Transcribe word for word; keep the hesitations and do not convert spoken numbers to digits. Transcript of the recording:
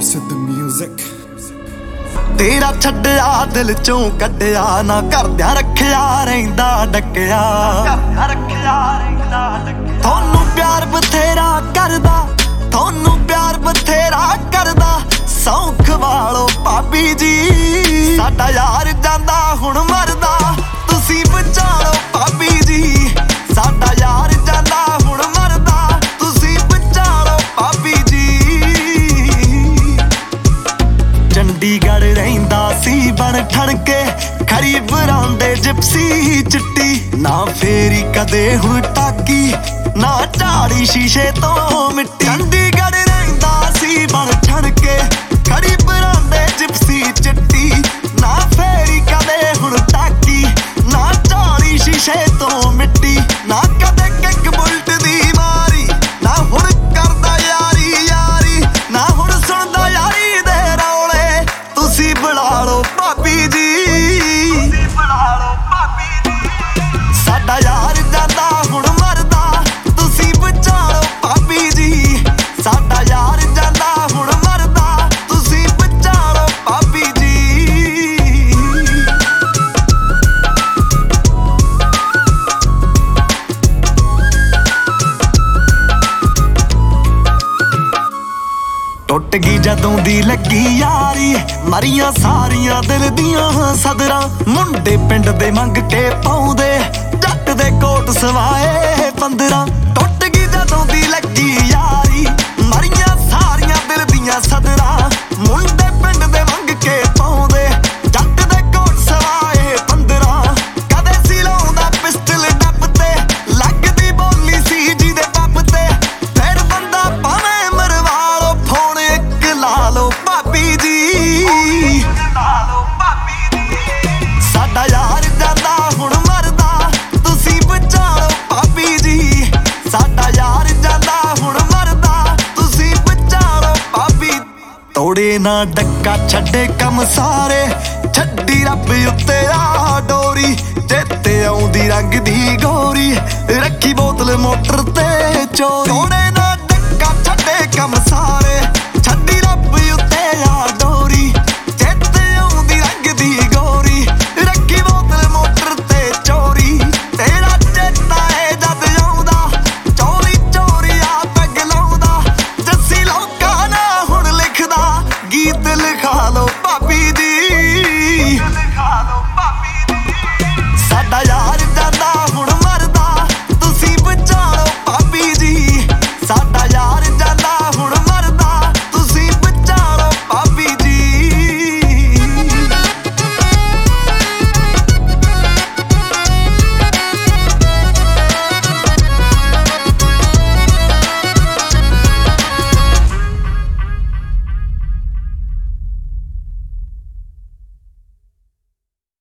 ਸਿੱਧ ਮਿਊਜ਼ਿਕ ਤੇਰਾ ਛੱਡਿਆ ਦਿਲ ਚੋਂ ਕੱਢਿਆ ਨਾ ਕਰਦਿਆਂ ਰੱਖਿਆ ਰਹਿੰਦਾ ਡੱਕਿਆ ਤੁਹਾਨੂੰ ਪਿਆਰ ਬਥੇਰਾ ਕਰਦਾ ਤੁਹਾਨੂੰ ਪਿਆਰ ਬਥੇਰਾ ਕਰਦਾ ਸੌਂਖ ਵਾਲੋ ਭਾਬੀ ਜੀ ਸਾਡਾ ਯਾਰ ਜਾਂਦਾ ਹੁਣ ਮਰਦਾ ਤੁਸੀਂ ਬਚਾਲੋ ਭਾਬੀ ਜੀ ਸਾਡਾ ਯਾਰ ਜਾਂਦਾ ਹੁਣ ਮਰਦਾ ਤੁਸੀਂ ਬਚਾਲੋ ਭਾਬੀ ਜੀ ਚੰਡੀਗੜ੍ਹ ਰਹਿੰਦਾ ਸੀ ਬਣ ਠਣ ਕੇ ਖਰੀ ਬਰਾਂਡੇ ਜਿਪਸੀ ਚਿੱਟੀ ਨਾ ਫੇਰੀ ਕਦੇ ਹੁਣ ਟਾਕੀ ਨਾ ਝਾੜੀ ਸ਼ੀਸ਼ੇ ਤੋਂ ਮਿੱਟੀ ਚੰਡੀਗੜ੍ਹ ਰਹਿੰਦਾ ਸੀ ਬਣ ਠਣ ਕੇ ਖਰੀ ਬਰਾਂਡੇ ਜਿਪਸੀ ਚਿੱਟੀ ਨਾ ਫੇਰੀ ਕਦੇ ਹੁਣ ਟਾਕੀ ਨਾ ਝਾੜੀ ਸ਼ੀਸ਼ੇ ਤੋਂ ਮਿੱਟੀ ਨਾ ਕਦੇ ਕਿੱਕ ਬੁਲਟ ਦੀ ਮਾਰੀ ਨਾ ਹੁਣ ਕਰਦਾ ਯਾਰੀ ਯਾਰੀ ਨਾ ਹੁਣ ਸੁਣਦਾ ਯਾਰੀ ਦੇ ਰੌਲੇ ਤੁਸੀਂ ਬੁਲਾ ਲਓ ਭਾਬੀ ਜੀ ਤੁਸੀਂ ਬੁਲਾ ਲਓ ਭਾਬੀ ਜੀ ਸਾਡਾ ਯਾਰ ਜਾਂਦਾ ਹੁਣ ਮਰਦਾ ਤੁਸੀਂ ਬਚਾ ਲਓ ਭਾਬੀ ਜੀ ਸਾਡਾ ਯਾਰ ਜਾਂਦਾ ਹੁਣ ਮਰਦਾ ਤੁਸੀਂ ਬਚਾ ਲਓ ਭਾਬੀ ਜੀ ਟੁੱਟ ਗਈ ਜਦੋਂ ਦੀ ਲੱਗੀ ਯਾਰੀ ਮਰੀਆਂ ਸਾਰੀਆਂ ਦਿਲ ਦੀਆਂ ਸਦਰਾਂ ਮੁੰਡੇ ਪਿੰਡ ਦੇ ਮੰਗ ਕੇ ਪਾਉਂਦੇ ਜੱਟ ਦੇ ਕੋਟ ਸਵਾਏ ਪੰਦਰਾਂ ਟੁੱਟ ਗਈ ਜਦੋਂ ਦੀ ਲੱਗੀ ਯਾਰੀ ਮਰੀਆਂ ਸਾਰੀਆਂ ਦਿਲ ਦੀਆਂ ਸਦਰਾਂ ਮੁੰਡੇ ਪਿੰਡ ਦੇ ਮੰਗ ਕੇ ਪਾਉਂਦੇ ਜੱਟ ਦੇ ਕੋਟ ਸਵਾਏ ਪੰਦਰਾਂ ਕਦੇ ਸੀ ਲਾਉਂਦਾ ਪਿਸਟਲ ਡੱਬ ਤੇ ਲੱਗਦੀ ਬੋਲੀ ਸੀ ਜਿਹਦੇ ਪੱਪ ਤੇ ਫਿਰ ਬੰਦਾ ਭਾਵੇਂ ਮਰਵਾ ਲੋ ਫੋਨ ਇੱਕ ਲਾ ਲੋ ਭਾਬੀ ਜੀ ਲਾ ਲੋ ਭਾਬੀ ਜੀ ਸਾਡਾ ਯਾਰ ਜਾਂਦਾ ਹੁਣ ਮਰਦਾ ਤੁਸੀਂ ਬਚਾ ਲੋ ਭਾਬੀ ਜੀ ਸਾਡਾ ਯਾਰ ਜਾਂਦਾ ਹੁਣ ਮਰਦਾ ਤੁਸੀਂ ਬਚਾ ਲੋ ਭਾਬੀ ਤੋੜੇ ਨਾ ਡੱਕਾ ਛੱਡੇ ਕੰਮ ਸਾਰੇ ਛੱਡੀ ਰੱਬ ਉੱਤੇ ਆ ਡੋਰੀ ਚੇਤੇ ਆਉਂਦੀ ਰੰਗ ਦੀ ਗੋਰੀ ਰੱਖੀ ਬੋਤਲ ਮੋਟਰ ਤੇ ਚੋਰੀ